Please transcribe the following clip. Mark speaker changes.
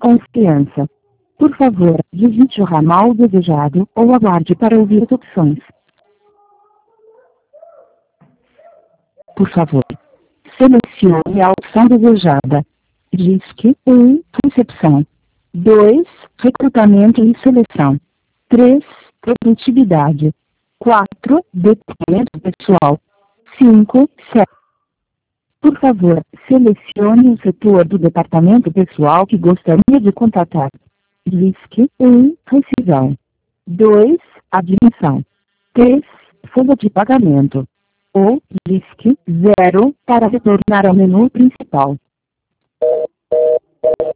Speaker 1: confiança. Por favor, digite o ramal desejado ou aguarde para ouvir as opções. Por favor, selecione a opção desejada. DISC 1. Recepção. 2. Recrutamento e seleção. 3. Produtividade. 4. Departamento pessoal. 5. Por favor, selecione o setor do departamento pessoal que gostaria de contatar. DISC 1. Rescisão. 2. Admissão. 3. Folha de pagamento. Ou DISC 0 para retornar ao menu principal.